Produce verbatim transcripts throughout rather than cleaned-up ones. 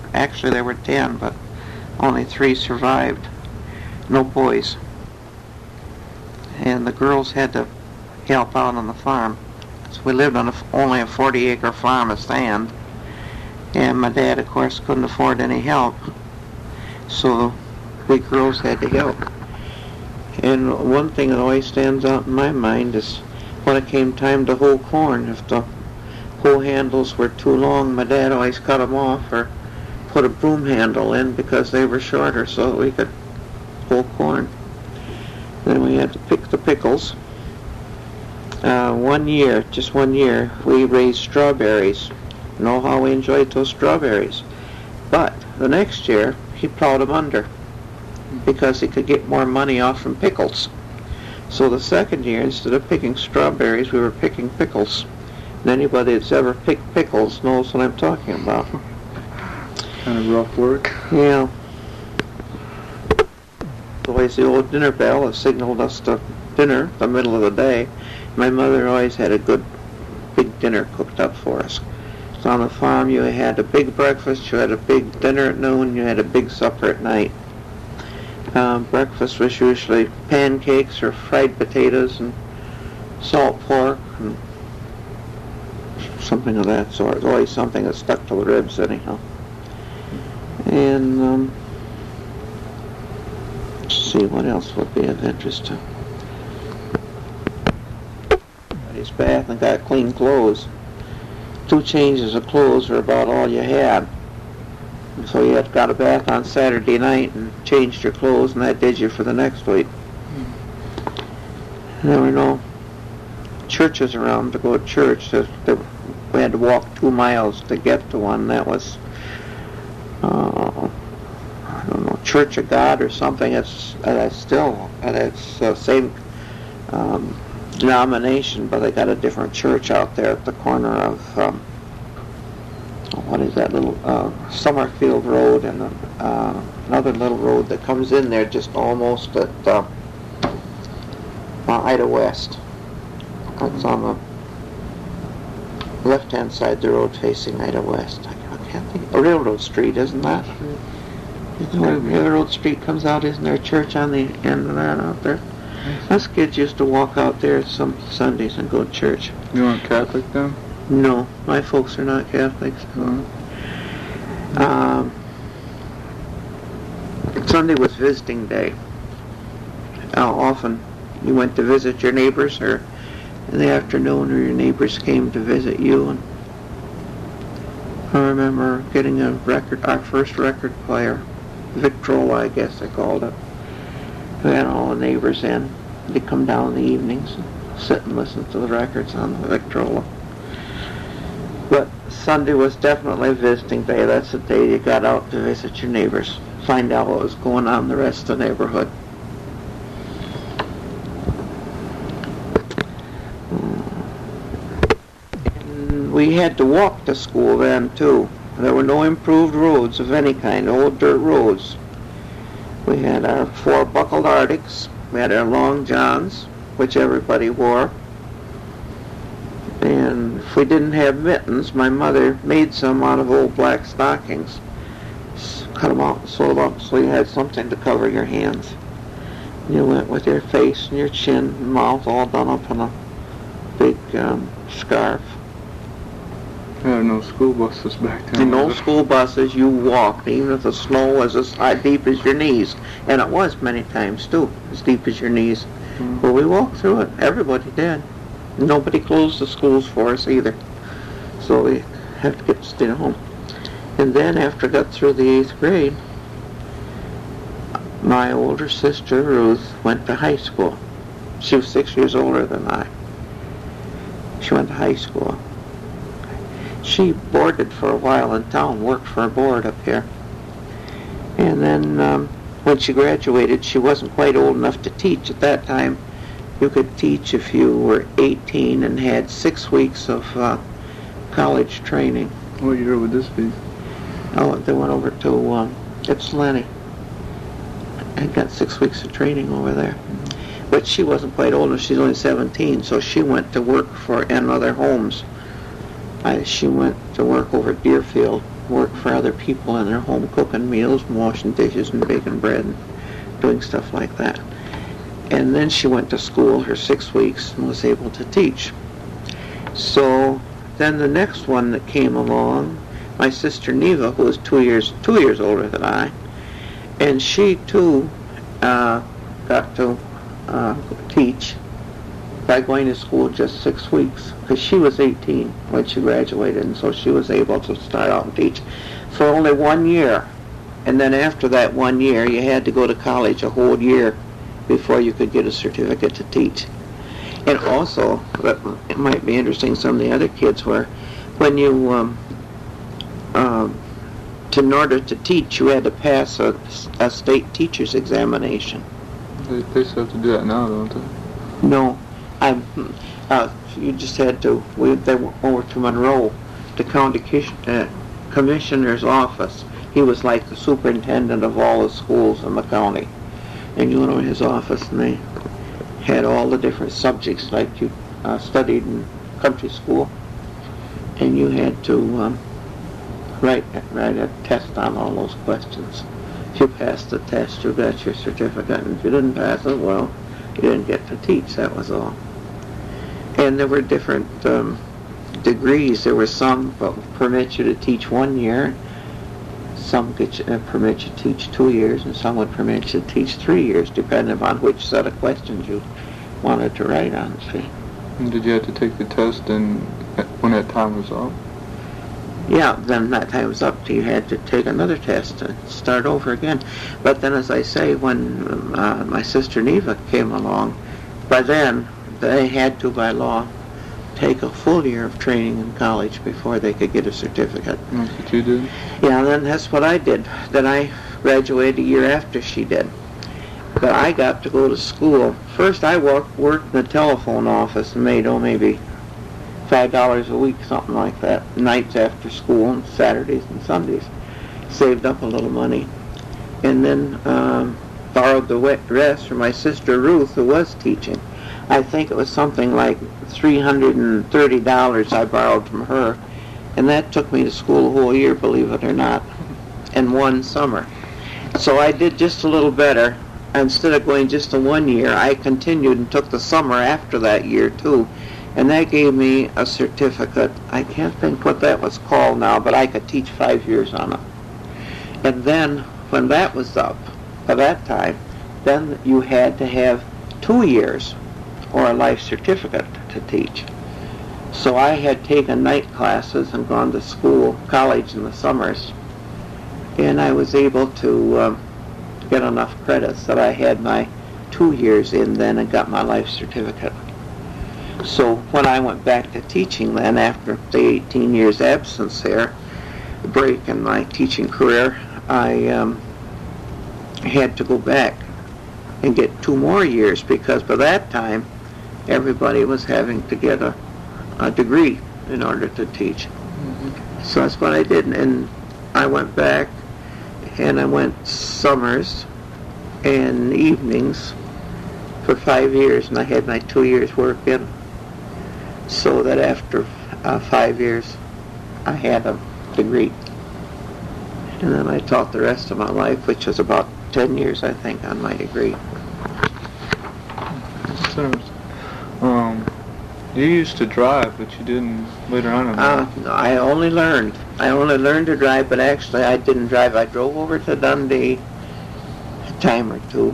Actually, there were ten, but only three survived. No boys. And the girls had to help out on the farm. So we lived on a, only a forty acre farm of sand. And my dad, of course, couldn't afford any help. So we girls had to help. And one thing that always stands out in my mind is when it came time to hoe corn, if the hoe handles were too long, my dad always cut them off or put a broom handle in because they were shorter so that we could hoe corn. Then we had to pick the pickles. Uh, one year, just one year, we raised strawberries. You know how we enjoyed those strawberries. But the next year, he plowed them under because he could get more money off from pickles. So the second year, instead of picking strawberries, we were picking pickles. And anybody that's ever picked pickles knows what I'm talking about. Kind of rough work. Yeah. Always the old dinner bell that signaled us to dinner the middle of the day. My mother always had a good big dinner cooked up for us. So on the farm you had a big breakfast, you had a big dinner at noon, you had a big supper at night. Um, breakfast was usually pancakes or fried potatoes and salt pork and something of that sort. It was always something that stuck to the ribs anyhow. And um, let's see what else would be of interest to his bath and got clean clothes. Two changes of clothes were about all you had. So you had got a bath on Saturday night and changed your clothes, and that did you for the next week. There were no churches around to go to church. There, there, we had to walk two miles to get to one. That was, uh, I don't know, Church of God or something. It's uh, still, uh, it's the same um, denomination, but they got a different church out there at the corner of, um, what is that little, uh, Summerfield Road and uh, another little road that comes in there just almost at uh, uh, Ida West. It's on the left-hand side of the road facing Ida West. I, I can't think. A Railroad Street, isn't that? Isn't there, Railroad Street comes out, isn't there a church on the end of that out there? Us kids used to walk out there some Sundays and go to church. You weren't Catholic then? No, my folks are not Catholics. Mm-hmm. Um, Sunday was visiting day. Uh, often you went to visit your neighbors, or in the afternoon, or your neighbors came to visit you. And I remember getting a record, our first record player, Victrola, I guess they called it. We had all the neighbors in. They'd come down in the evenings and sit and listen to the records on the Victrola. But Sunday was definitely visiting day. That's the day you got out to visit your neighbors, find out what was going on in the rest of the neighborhood. And we had to walk to school then too. There were no improved roads of any kind, old dirt roads. We had our four buckled Arctics, we had our long johns, which everybody wore. And if we didn't have mittens, my mother made some out of old black stockings. Cut them out and sew them up so you had something to cover your hands. And you went with your face and your chin and mouth all done up in a big um, scarf. There were no school buses back then. And no school buses, you walked, even if the snow was as high, deep as your knees. And it was many times too, as deep as your knees. Mm-hmm. But we walked through it. Everybody did. Nobody closed the schools for us either. So we had to get to stay home. And then after I got through the eighth grade, my older sister Ruth went to high school. She was six years older than I. She went to high school. She boarded for a while in town, worked for a board up here. And then um, when she graduated, she wasn't quite old enough to teach at that time. You could teach if you were eighteen and had six weeks of uh, college training. What year would this be? Oh, they went over to um, Ypsilanti. I got six weeks of training over there. Mm-hmm. But she wasn't quite old enough. She's only seventeen, so she went to work for in other homes. I, she went to work over at Deerfield work for other people in their home, cooking meals, and washing dishes, and baking bread, and doing stuff like that. And then she went to school her six weeks and was able to teach. So then the next one that came along, my sister Neva, who was two years two years older than I, and she too uh, got to uh, teach by going to school just six weeks, because she was eighteen when she graduated, and so she was able to start out and teach for only one year. And then after that one year, you had to go to college a whole year before you could get a certificate to teach. And also, it might be interesting, some of the other kids were, when you, um, um, to, in order to teach, you had to pass a, a state teacher's examination. They, they still have to do that now, don't they? No. I, uh, you just had to, we, they went over to Monroe, the county uh, commissioner's office. He was like the superintendent of all the schools in the county. And you went over to his office, and they had all the different subjects like you uh, studied in country school, and you had to um, write write a test on all those questions. If you passed the test, you got your certificate, and if you didn't pass it, well, you didn't get to teach. That was all. And there were different um, degrees. There were some that permit you to teach one year, some could uh, permit you to teach two years, and some would permit you to teach three years, depending upon which set of questions you wanted to write on. See? And did you have to take the test and when that time was up? Yeah, then that time was up. You had to take another test and start over again. But then, as I say, when uh, my sister Neva came along, by then they had to, by law, take a full year of training in college before they could get a certificate. That's what you did? Yeah, and then that's what I did. Then I graduated a year after she did. But I got to go to school. First I worked, worked in the telephone office and made, oh, maybe five dollars a week, something like that, nights after school and Saturdays and Sundays. Saved up a little money. And then um, borrowed the rest from my sister Ruth, who was teaching. I think it was something like three hundred thirty dollars I borrowed from her, and that took me to school a whole year, believe it or not, in one summer. So I did just a little better. Instead of going just a one year, I continued and took the summer after that year too, and that gave me a certificate. I can't think what that was called now, but I could teach five years on it. And then when that was up, by that time, then you had to have two years or a life certificate to teach. So I had taken night classes and gone to school, college in the summers, and I was able to um, get enough credits that I had my two years in then and got my life certificate. So when I went back to teaching then, after the eighteen years absence there, break in my teaching career, I um, had to go back and get two more years, because by that time everybody was having to get a, a degree in order to teach. Mm-hmm. So that's what I did, and I went back and I went summers and evenings for five years, and I had my two years work in, so that after uh, five years I had a degree. And then I taught the rest of my life, which was about ten years, I think, on my degree. Um, you used to drive, but you didn't later on in life. Uh, no, I only learned. I only learned to drive, but actually I didn't drive. I drove over to Dundee a time or two.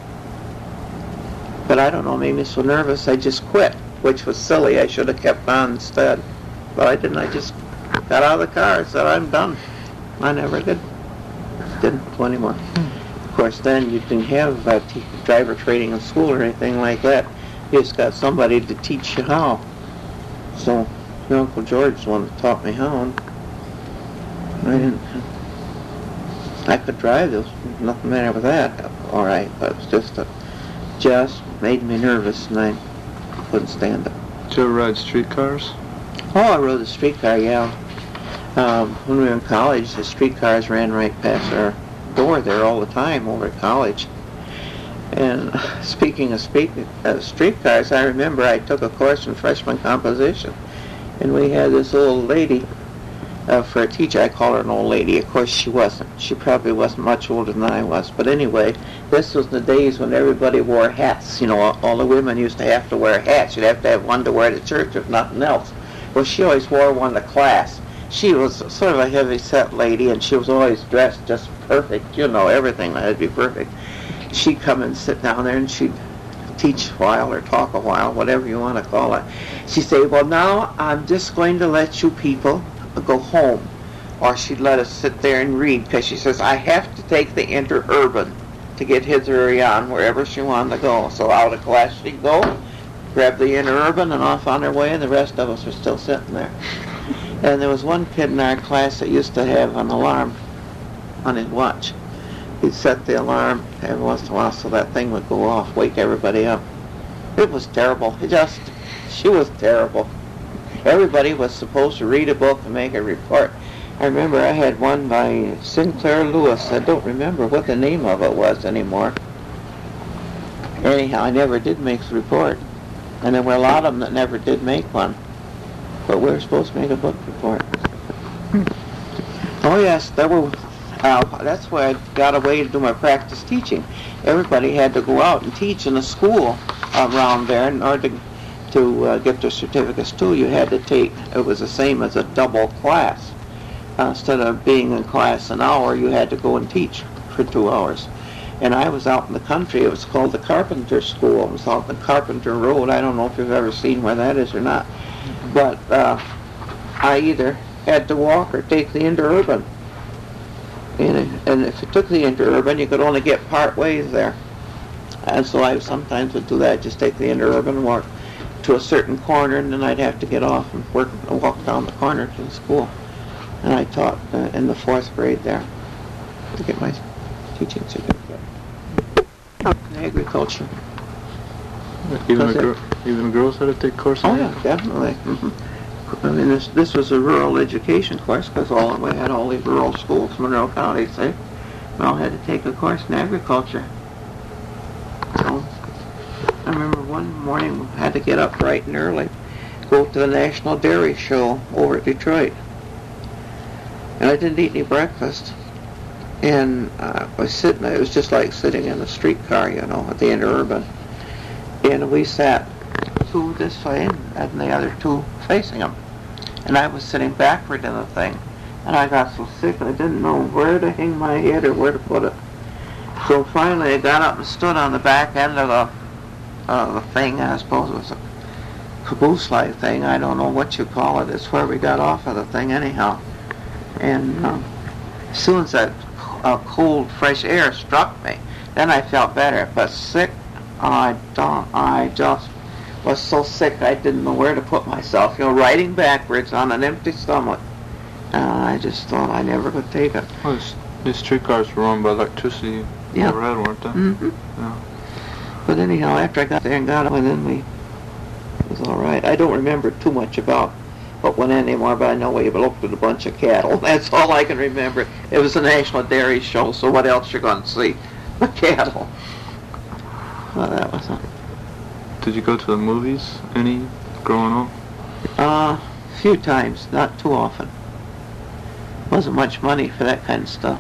But I don't know, made me so nervous I just quit, which was silly. I should have kept on instead. But I didn't. I just got out of the car and said, I'm done. I never did. Didn't do anymore. Of course, then you didn't have uh, t- driver training in school or anything like that. You just got somebody to teach you how. So your Uncle George is the one that taught me how. And I didn't. I could drive. There was nothing the matter with that. All right, but it was just a, just made me nervous, and I couldn't stand it. Did you ever ride streetcars? Oh, I rode a streetcar, yeah. Um, when we were in college, the streetcars ran right past our door there all the time over at college. And speaking of speak, uh, streetcars, I remember I took a course in freshman composition, and we had this old lady uh, for a teacher. I call her an old lady. Of course, she wasn't. She probably wasn't much older than I was. But anyway, this was the days when everybody wore hats. You know, all, all the women used to have to wear hats. You'd have to have one to wear to church, if nothing else. Well, she always wore one to class. She was sort of a heavy-set lady, and she was always dressed just perfect. You know, everything had to be perfect. She'd come and sit down there, and she'd teach a while or talk a while, whatever you want to call it. She'd say, well, now I'm just going to let you people go home. Or she'd let us sit there and read, because she says, I have to take the interurban to get hither or yon, wherever she wanted to go. So out of class she'd go, grab the interurban, and off on her way, and the rest of us were still sitting there. And there was one kid in our class that used to have an alarm on his watch. He'd set the alarm every once in a while so that thing would go off, wake everybody up. It was terrible. It just, she was terrible. Everybody was supposed to read a book and make a report. I remember I had one by Sinclair Lewis. I don't remember what the name of it was anymore. Anyhow, I never did make the report. And there were a lot of them that never did make one. But we were supposed to make a book report. Oh yes, there were. Uh, that's why I got away to do my practice teaching. Everybody had to go out and teach in a school around there in order to, to uh, get their certificates too. You had to take. It was the same as a double class. Uh, instead of being in class an hour, you had to go and teach for two hours. And I was out in the country. It was called the Carpenter School. It was out the Carpenter Road. I don't know if you've ever seen where that is or not. But uh, I either had to walk or take the interurban. And, and if you took the interurban, you could only get part ways there. And so I sometimes would do that, just take the interurban and walk to a certain corner, and then I'd have to get off and work and walk down the corner to the school. And I taught uh, in the fourth grade there to get my teaching certificate in agriculture. Even the, gr- even the girls had to take courses? Oh yeah, definitely. Mm-hmm. I mean, this this was a rural education course because all we had all these rural schools, Monroe County, say, we all had to take a course in agriculture. So I remember one morning we had to get up bright and early, go to the National Dairy Show over at Detroit, and I didn't eat any breakfast. And uh, I was sitting. It was just like sitting in a streetcar, you know, at the interurban. And we sat two this way and the other two facing them. And I was sitting backward in the thing. And I got so sick I didn't know where to hang my head or where to put it. So finally I got up and stood on the back end of the, uh, the thing. I suppose it was a caboose-like thing. I don't know what you call it. It's where we got off of the thing anyhow. And um, as soon as that uh, cold, fresh air struck me, then I felt better. But sick, I don't, I just was so sick I didn't know where to put myself. You know, riding backwards on an empty stomach. Uh, I just thought I never could take it. Well, this, these streetcars were run by electricity Yeah. overhead, weren't they? Mm-hmm. Yeah. But anyhow, after I got there and got it, then we, it was all right. I don't remember too much about what went in anymore, but I know we looked at a bunch of cattle. That's all I can remember. It was a National Dairy Show, so what else you're going to see? The cattle. Well, that was it. Did you go to the movies any growing up? Uh, a few times, not too often. Wasn't much money for that kind of stuff.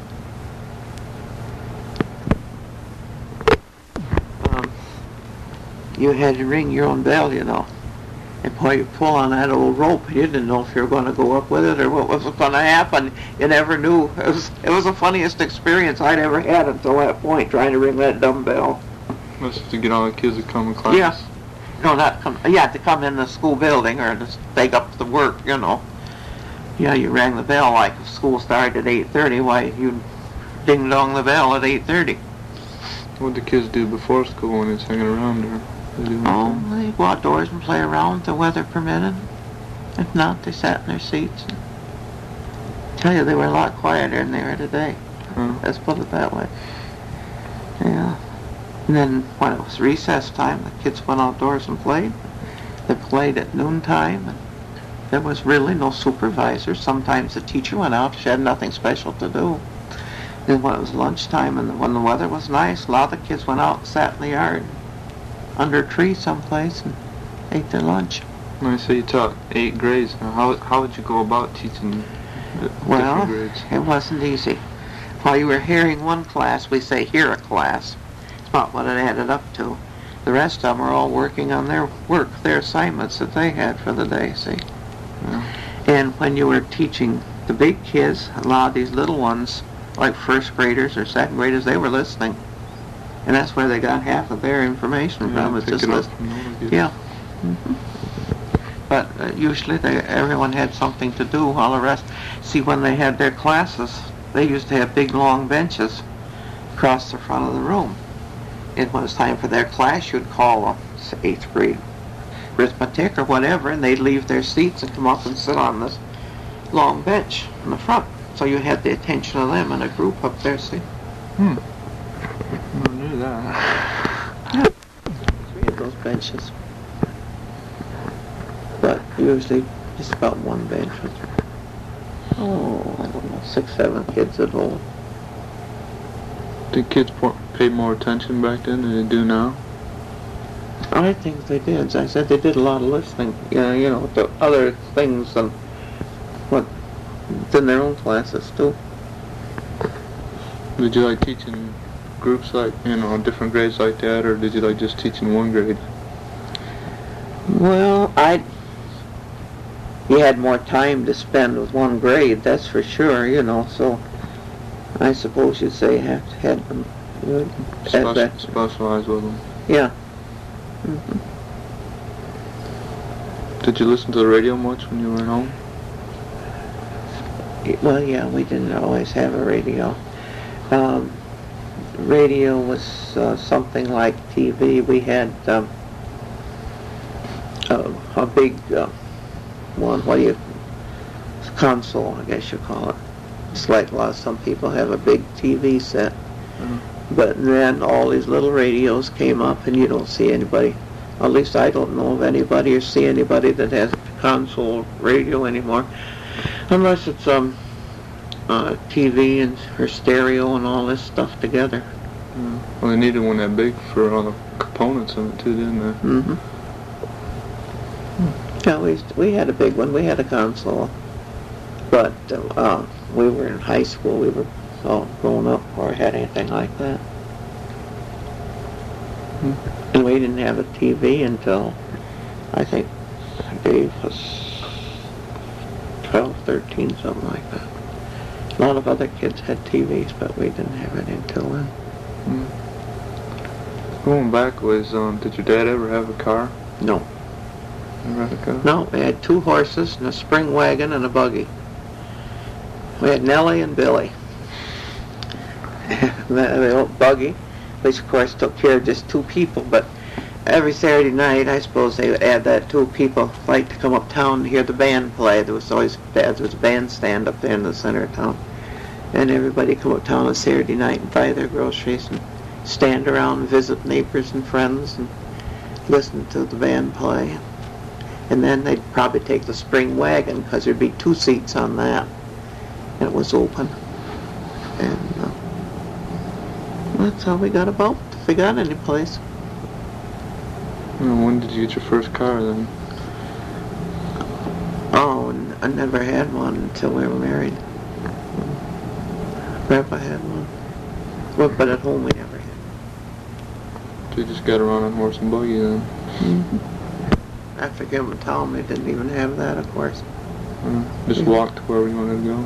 Um, you had to ring your own bell, you know. And boy, you pull on that old rope, you didn't know if you were going to go up with it or what was going to happen. You never knew. It was, it was the funniest experience I'd ever had until that point, trying to ring that dumb bell. That's to get all the kids to come in class? Yeah. No, not come. Yeah, to come in the school building or to take up the work, you know. Yeah, you rang the bell like if school started at eight thirty. Why, you ding-dong the bell at eight thirty. What did the kids do before school when they was hanging around there? They do Oh, anything? they go outdoors and play around if the weather permitted. If not, they sat in their seats. And tell you, they were a lot quieter than they are today. Huh? Let's put it that way. Yeah. And then when it was recess time, the kids went outdoors and played. They played at noontime. And there was really no supervisor. Sometimes the teacher went out. She had nothing special to do. Then when it was lunchtime and when the weather was nice, a lot of the kids went out and sat in the yard under a tree someplace and ate their lunch. When I say you taught eight grades, now how how would you go about teaching D- Well, different grades. it wasn't easy. While you were hearing one class, we say hear a class. It's about what it added up to. The rest of them are all working on their work, their assignments that they had for the day, see? Yeah. And when you were teaching the big kids, a lot of these little ones, like first graders or second graders, they were listening. And that's where they got half of their information Yeah, from, was pick just it up listening. from the older kids. Yeah. hmm But uh, usually they, everyone had something to do while the rest... See, when they had their classes, they used to have big long benches across the front of the room. And when it was time for their class, you'd call a say, eighth grade arithmetic or whatever, and they'd leave their seats and come up and sit on this long bench in the front. So you had the attention of them in a group up there, see? Hmm. I knew that. Three of those benches. But usually just about one bench was, oh, I don't know, six, seven kids at all. Did kids po- pay more attention back then than they do now? I think they did. As I said, they did a lot of listening, you know, you know, to other things than what, than their own classes too. Did you like teaching groups like, you know, different grades like that, or did you like just teaching one grade? Well, I, you had more time to spend with one grade, that's for sure, you know, so I suppose you'd say you have to had them, you would add Spec- that. specialize with them. Yeah. hmm Did you listen to the radio much when you were at home? Well, yeah, we didn't always have a radio. Um, radio was uh, something like T V. We had um, a, a big uh, one, what do you, console, I guess you call it. It's like a lot of, some people have a big T V set. Mhm. But then all these little radios came up, and you don't see anybody, at least I don't know of anybody or see anybody that has a console radio anymore, unless it's um uh, T V and or stereo and all this stuff together. Yeah. Well, they needed one that big for all the components of it too, didn't they? Mm-hmm. Yeah, we used to- we had a big one. We had a console, but uh, uh, we were in high school. We were all grown up before we had anything like that. Hmm. And we didn't have a T V until I think Dave was twelve, thirteen, something like that. A lot of other kids had T Vs, but we didn't have it until then. Hmm. Going back was, um, did your dad ever have a car? No. Never had a car? No, we had two horses and a spring wagon and a buggy. We had Nellie and Billy. the, the old buggy, which of course took care of just two people, but every Saturday night, I suppose they would add that two people like to come uptown to hear the band play. There was always there was a bandstand up there in the center of town, and everybody come uptown on Saturday night and buy their groceries and stand around and visit neighbors and friends and listen to the band play. And then they'd probably take the spring wagon because there'd be two seats on that, and it was open. And uh, that's how we got about, if we got any place. Well, when did you get your first car then? Oh, and I never had one until we were married. Grandpa had one. Well, but at home we never had. So you just got around on horse and buggy then? Mm-hmm. After Gilman Town, they didn't even have that, of course. Uh, just Yeah. walked wherever you wanted to go?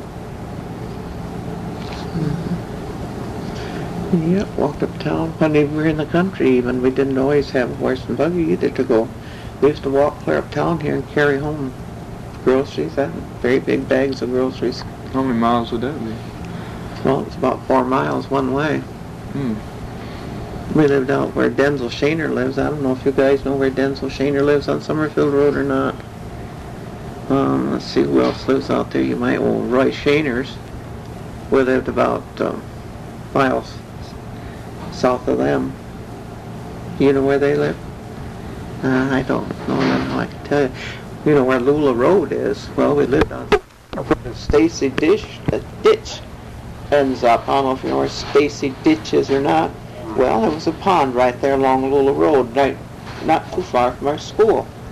Mm-hmm. Yeah, walked uptown. When we were in the country even, we didn't always have a horse and buggy either to go. We used to walk clear uptown here and carry home groceries, that very big bags of groceries. How many miles would that be? Well, it's about four miles one way. Hmm. We lived out where Denzel Shaner lives. I don't know if you guys know where Denzel Shaner lives on Summerfield Road or not. Um, let's see who else lives out there. You might, well, Roy Shaner's. We lived about um, miles south of them. You know where they live? Uh, I don't know. I can tell you. You know where Lula Road is? Well, we lived on the Stacy Ditch. The ditch ends up. I don't know if you know where Stacy Ditch is or not. Well, there was a pond right there along Lula Road, right, not too far from our school.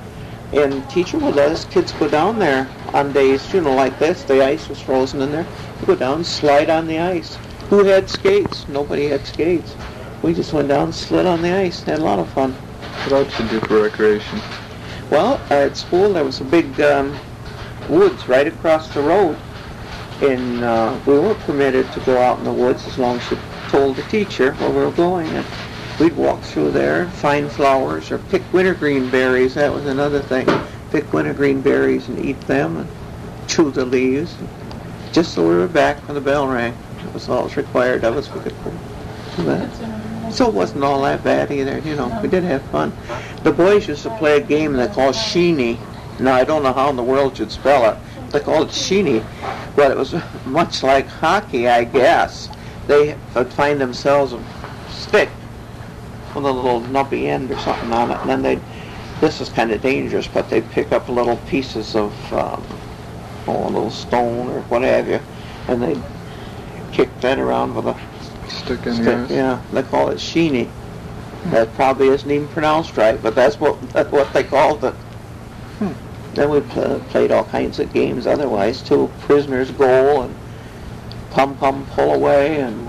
And teacher would let us kids go down there on days, you know, like this. The ice was frozen in there. You go down and slide on the ice. Who had skates? Nobody had skates. We just went down and slid on the ice. Had a lot of fun. What else you do for recreation? Well, at school there was a big um, woods right across the road. And uh, we weren't permitted to go out in the woods as long as you told the teacher where we were going. And we'd walk through there and find flowers or pick wintergreen berries. That was another thing. Pick wintergreen berries and eat them and chew the leaves. Just so we were back when the bell rang. That was all that was required of us. We could do that. So it wasn't all that bad either. You know, we did have fun. The boys used to play a game they called Sheeny. Now, I don't know how in the world you'd spell it. They called it Sheeny. But it was much like hockey, I guess. They would find themselves a stick with a little nubbly end or something on it, and then they'd, this is kind of dangerous, but they'd pick up little pieces of, um, oh, a little stone or what have you, and they'd kick that around with a Stick in stick. the ice? Yeah, they call it Sheeny. That probably isn't even pronounced right, but that's what that's what they called it. Hmm. Then we pl- played all kinds of games otherwise too. Prisoner's goal and pum pum pull away and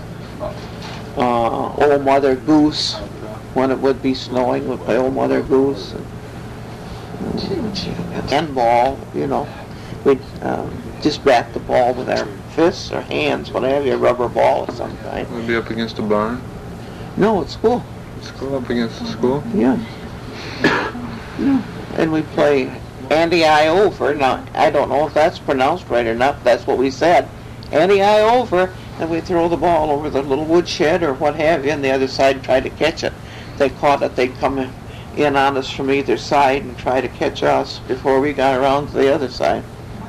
uh, old Mother Goose. When it would be snowing, we'd play old Mother Goose and, and end ball. You know, we'd um, just bat the ball with our fists or hands, whatever, a rubber ball of some kind. We'd be up against a barn. No, it's school. School up against the school. Yeah. Yeah. And we play Andy I over. Now, I don't know if that's pronounced right or not, but that's what we said. Andy I over, and we throw the ball over the little woodshed or what have you, and the other side try to catch it. If they caught it, they'd come in on us from either side and try to catch us before we got around to the other side.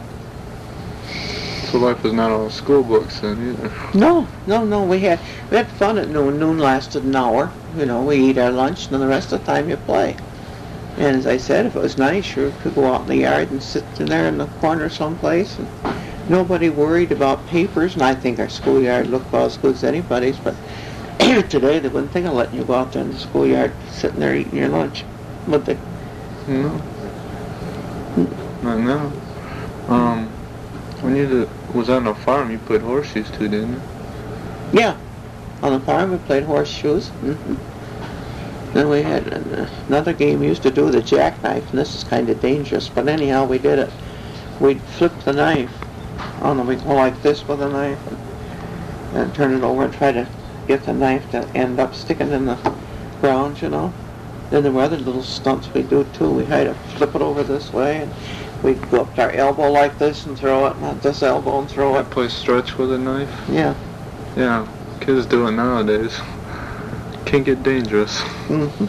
So life was not all school books then either. No, no, no. We had we had fun at noon. Noon lasted an hour. You know, we eat our lunch, and then the rest of the time you play. And as I said, if it was nice, you could go out in the yard and sit in there in the corner someplace. And nobody worried about papers, and I think our schoolyard looked about as good as anybody's. But today, they wouldn't think of letting you go out there in the schoolyard, sitting there eating your lunch, would they? No. Not now. Um, when you did, was on a farm, you played horseshoes too, didn't you? Yeah. On the farm, we played horseshoes. Mm-hmm. Then we had another game we used to do, the jackknife, and this is kind of dangerous, but anyhow, we did it. We'd flip the knife. I don't know, we'd go like this with a knife and, and turn it over and try to get the knife to end up sticking in the ground, you know. Then there were other little stunts we'd do too. We had to flip it over this way, and we'd go up to our elbow like this and throw it, not this elbow and throw I it. play stretch with a knife. Yeah. Yeah, kids do it nowadays. Can get dangerous. Mm-hmm.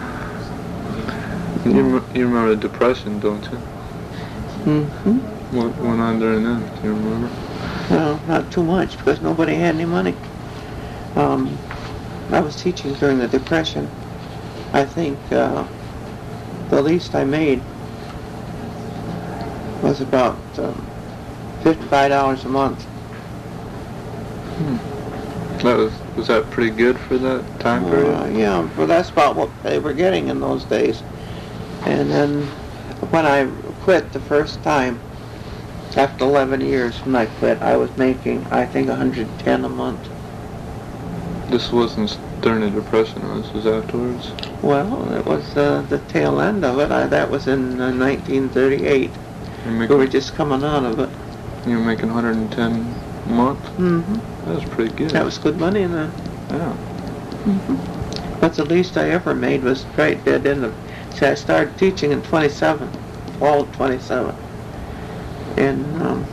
You, rem- you remember the Depression, don't you? Mm-hmm. What went on during that? Do you remember? Well, not too much, because nobody had any money. Um, I was teaching during the Depression. I think uh, the least I made was about um, fifty-five dollars a month. Hmm. That was was that pretty good for that time period? Uh, yeah, well, that's about what they were getting in those days. And then when I quit the first time, after eleven years when I quit, I was making, I think, one hundred ten a month. This wasn't during the Depression, this was afterwards? Well, it was uh, the tail end of it. I, that was in uh, nineteen thirty-eight. You're We making, were just coming out of it. you were making one hundred ten a month? Mm-hmm. That was pretty good. That was good money then. Yeah. Mm-hmm. But the least I ever made was right dead in the... See, I started teaching in twenty-seven, fall of twenty-seven. And um,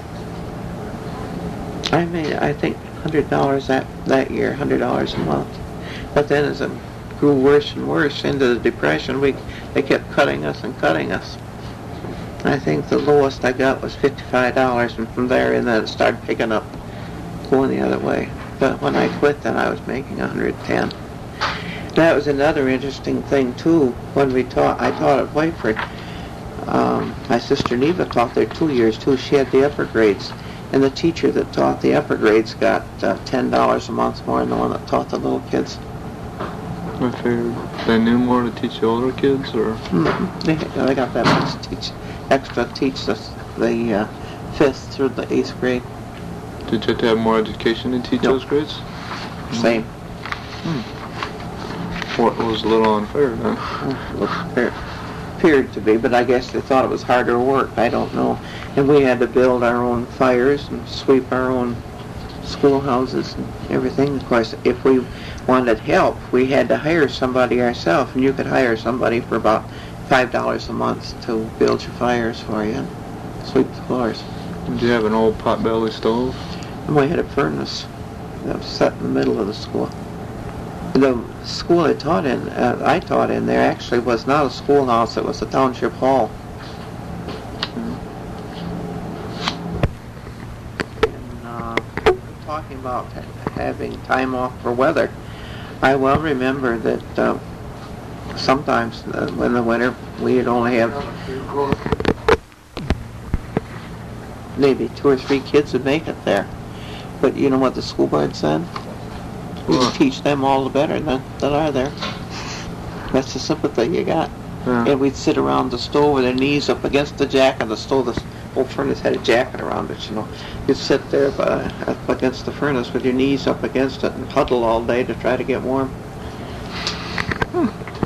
I made, I think, one hundred dollars that, that year, one hundred dollars a month. But then as it grew worse and worse into the Depression, we they kept cutting us and cutting us. I think the lowest I got was fifty-five dollars, and from there and then it started picking up, going the other way. But when I quit, then I was making one hundred ten. That was another interesting thing too. When we taught, I taught at Whiteford. Um, my sister Neva taught there two years too. She had the upper grades, and the teacher that taught the upper grades got uh, ten dollars a month more than the one that taught the little kids. I figured they knew more to teach the older kids, or? Mm-hmm. They, they got that much to teach, extra to teach us the uh, fifth through the eighth grade. Did you have to have more education to teach Nope. those grades? Same. Hmm. What was a little unfair then? Well, it appeared to be, but I guess they thought it was harder work. I don't know. And we had to build our own fires and sweep our own schoolhouses and everything. Of course, if we wanted help, we had to hire somebody ourselves, and you could hire somebody for about five dollars a month to build your fires for you and sweep the floors. Did you have an old potbelly stove? And we had a furnace that was set in the middle of the school. The school I taught in, uh, I taught in there actually was not a schoolhouse, it was a township hall. And uh, talking about ha- having time off for weather, I well remember that uh, sometimes uh, in the winter we'd only have maybe two or three kids would make it there. But you know what the school board said? We What? can teach them all the better than, that are there. That's the sympathy you got. Yeah. And we'd sit around the stove with their knees up against the jack of the stove. The old furnace had a jacket around it, you know. You'd sit there by, up against the furnace with your knees up against it and huddle all day to try to get warm. Hmm.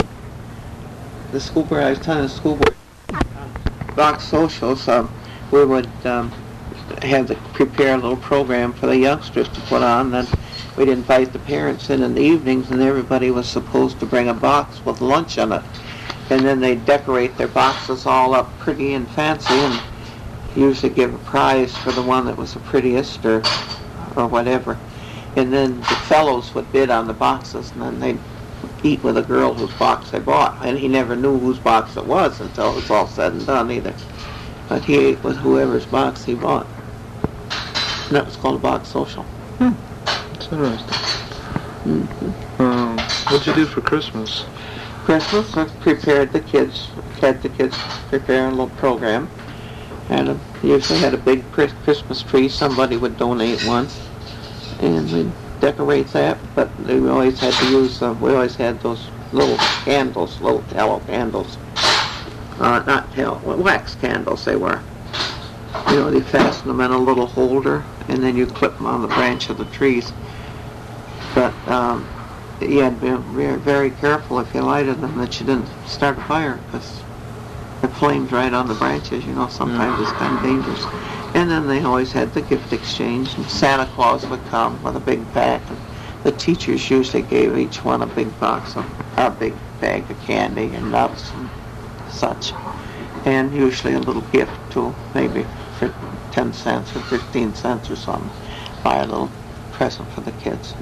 The school board, I was telling the school board, box socials, um, we would um, have to prepare a little program for the youngsters to put on. Then we'd invite the parents in in the evenings, and everybody was supposed to bring a box with lunch in it. And then they'd decorate their boxes all up pretty and fancy, and usually give a prize for the one that was the prettiest or or whatever. And then the fellows would bid on the boxes, and then they'd eat with a girl whose box they bought. And he never knew whose box it was until it was all said and done either. But he ate with whoever's box he bought. And that was called a box social. Hmm. That's interesting. Mm-hmm. Um, what'd you do for Christmas? Christmas, I prepared the kids, had the kids prepare a little program. And uh, usually had a big Christmas tree. Somebody would donate one. And we'd decorate that. But we always had to use, uh, we always had those little candles, little tallow candles. Uh, not tallow, wax candles they were. You know, they fasten them in a little holder, and then you clip them on the branch of the trees. But um, you had to be very, very careful if you lighted them that you didn't start a fire, because the flames right on the branches, you know, sometimes it's kind of dangerous. And then they always had the gift exchange, and Santa Claus would come with a big pack, and the teachers usually gave each one a big box of, a big bag of candy and nuts and such, and usually a little gift too, maybe for ten cents or fifteen cents or something, buy a little present for the kids.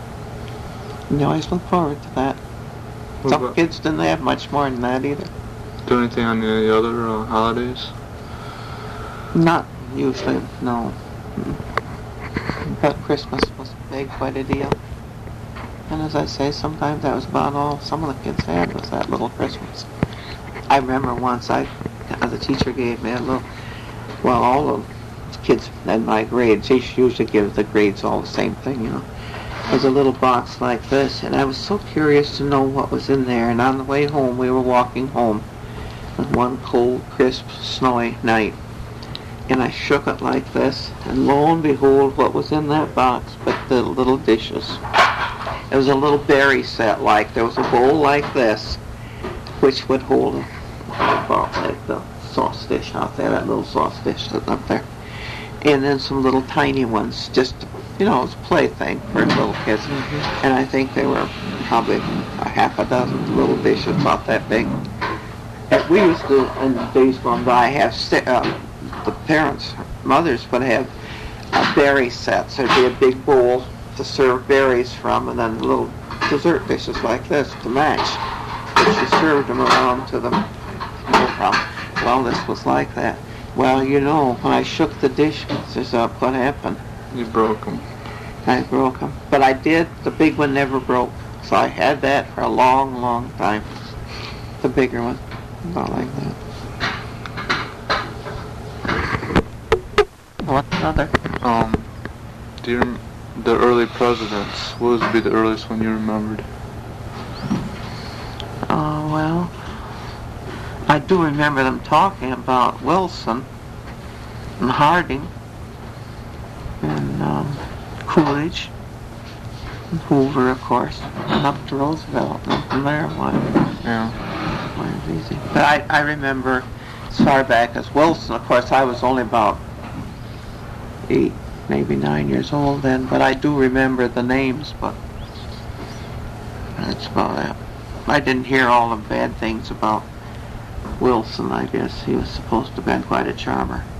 And you always look forward to that. What Some about- kids didn't have much more than that either. Do anything on any other uh, holidays? Not usually, no. Mm. But Christmas was big, quite a deal. And as I say, sometimes that was about all some of the kids had was that little Christmas. I remember once I, the teacher gave me a little, well, all the kids in my grades, they usually give the grades all the same thing, you know. It was a little box like this, and I was so curious to know what was in there. And on the way home, we were walking home on one cold, crisp, snowy night. And I shook it like this, and lo and behold, what was in that box but the little dishes. It was a little berry set like. There was a bowl like this, which would hold a, about like the sauce dish out there, that little sauce dish sitting up there. And then some little tiny ones, just, you know, it was a plaything for little kids. Mm-hmm. And I think they were probably a half a dozen little dishes about that big. And we used to, in the days gone by, have sti- uh, the parents, mothers would have uh, berry sets. There'd be a big bowl to serve berries from, and then little dessert dishes like this to match. But she served them around to them. No problem. Well, this was like that. Well, you know, when I shook the dishes up, what happened? You broke them. I broke them. But I did. The big one never broke. So I had that for a long, long time. The bigger one. Not like that. What other? Um, do you rem- the early presidents? What would be the earliest one you remembered? well, I do remember them talking about Wilson and Harding and um, Coolidge and Hoover, of course, and up to Roosevelt, and from there on. Yeah. It was easy. But I, I remember as far back as Wilson. Of course, I was only about eight, maybe nine years old then, but I do remember the names, but that's about it. I didn't hear all the bad things about Wilson, I guess. He was supposed to have been quite a charmer.